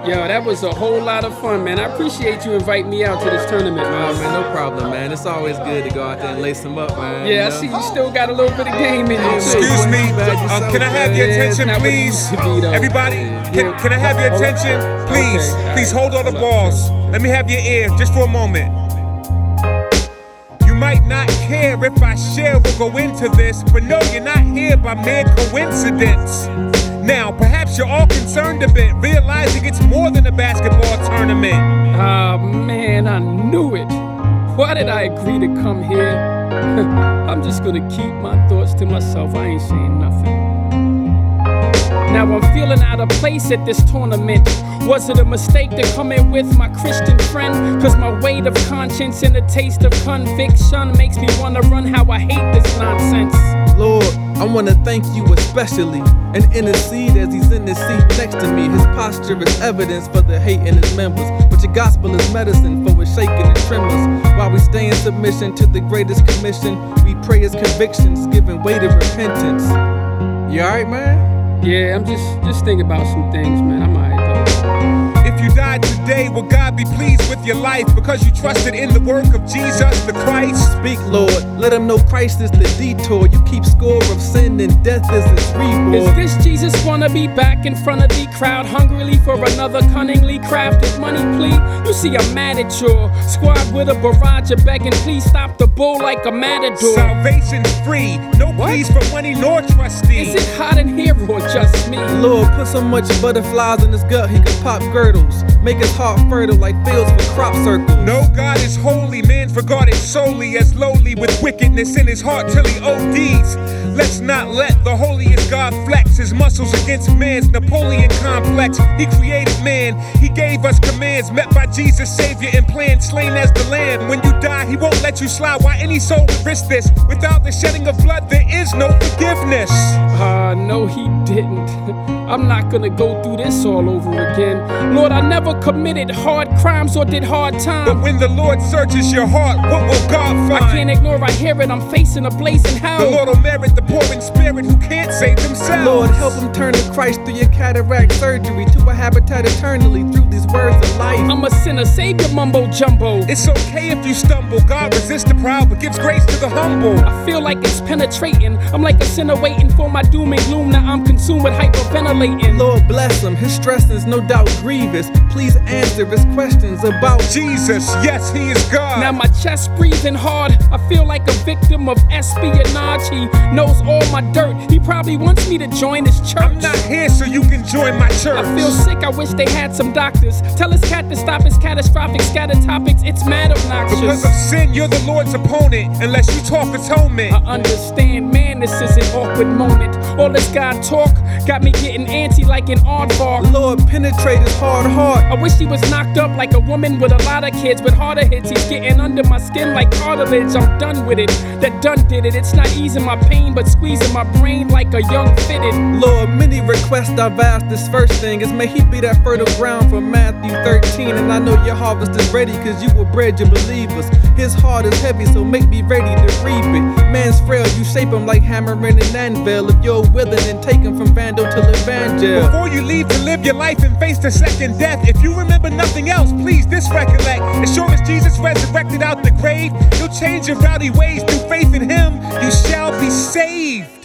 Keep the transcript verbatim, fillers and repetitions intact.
Yo, that was a whole lot of fun, man. I appreciate you inviting me out to this tournament, man. Oh, man, no problem, man. It's always good to go out there and lace them up, man. Yeah, you I know? see you still got a little bit of game in you, too. Excuse me, uh, can I have your Yeah, it's attention, not what it please? used to be, though. Everybody, can, Yeah. can I have your Hold on. attention? Please, Okay, all please right. hold all the Hold on. balls. Let me have your ear just for a moment. You might not care if I share or go into this, but no, you're not here by mere coincidence. Now, perhaps you're all concerned a bit, realizing it's more than a basketball tournament. Ah, man, I knew it. Why did I agree to come here? I'm just gonna keep my thoughts to myself. I ain't saying nothing. Now I'm feeling out of place at this tournament. Was it a mistake to come in with my Christian friend? Cause my weight of conscience and the taste of conviction makes me wanna run how I hate this nonsense. Lord, I want to thank you especially and intercede as he's in the seat next to me. His posture is evidence for the hate in his members, but your gospel is medicine for his shaking and tremors. While we stay in submission to the greatest commission, we pray his convictions, giving way to repentance. You alright, man? Yeah, I'm just just thinking about some things, man. I'm alright though. If you died today, will God be pleased with your life because you trusted in the work of Jesus the Christ? Speak, Lord, let him know Christ is the detour. You keep score of sin and death is his Is reward. this Jesus wanna be back in front of the crowd, hungrily for another cunningly crafted money plea? You see, I'm mad at your squad with a barrage of begging, please stop the bull like a matador. Salvation's free, no pleas for money nor trustee. Is it hot in here or just me? Lord, put so much butterflies in his gut he could pop girdles. Make his heart fertile like fields for crop circles. No, God is holy, man's regarded solely as lowly with wickedness in his heart till he O Ds. Let's not let the holiest God flex his muscles against man's Napoleon complex. He created man, he gave us commands, met by Jesus, Savior, and plan, slain as the lamb. When you die, he won't let you slide. Why any soul would risk this? Without the shedding of blood, there is no forgiveness. Uh, no, he didn't. I'm not gonna go through this all over again. Lord, I never committed hard crimes or did hard But time. when the Lord searches your heart, what will God find? I can't ignore, I hear it, I'm facing a blazing The hell. Lord will merit the poor in spirit who can't save themselves. Lord, help him turn to Christ through your cataract surgery to a habitat eternally through these words of life. I'm a sinner, save your mumbo jumbo. It's okay if you stumble. God resists the proud but gives grace to the humble. I feel like it's penetrating. I'm like a sinner waiting for my doom and gloom. Now I'm consumed with hyperventilating. Lord bless him, his stress is no doubt grievous. Please answer his questions about Jesus, yes, he is God. Now my chest breathing hard. I feel like a victim of espionage. He knows all my dirt. He probably wants me to join his church. I'm not here so you can join my church. I feel sick, I wish they had some doctors. Tell his cat to stop his catastrophic scatter topics. It's mad obnoxious. Because of sin, you're the Lord's opponent. Unless you talk atonement. I understand, man, this is an awkward moment. All this God talk got me getting antsy like an aardvark. Lord penetrate his hard heart. I wish he was knocked up like a woman with a lot of kids with harder hits. He's getting under my skin like cartilage. I'm done with it. That done did it. It's not easing my pain, but squeezing my brain like a young fitted. Lord, many requests I've asked. This first thing is may he be that fertile ground from Matthew thirteen. And I know your harvest is ready cause you will bred your believers. His heart is heavy, so make me ready to reap it. Man's frail, you shape him like hammering an anvil. If you're willing, then take him from vandal to evangel. Before you leave to live your life and face the second death, if you remember nothing else, please this recollect. As sure as Jesus resurrected out the grave, he'll change your rowdy ways through faith in him. You shall be saved.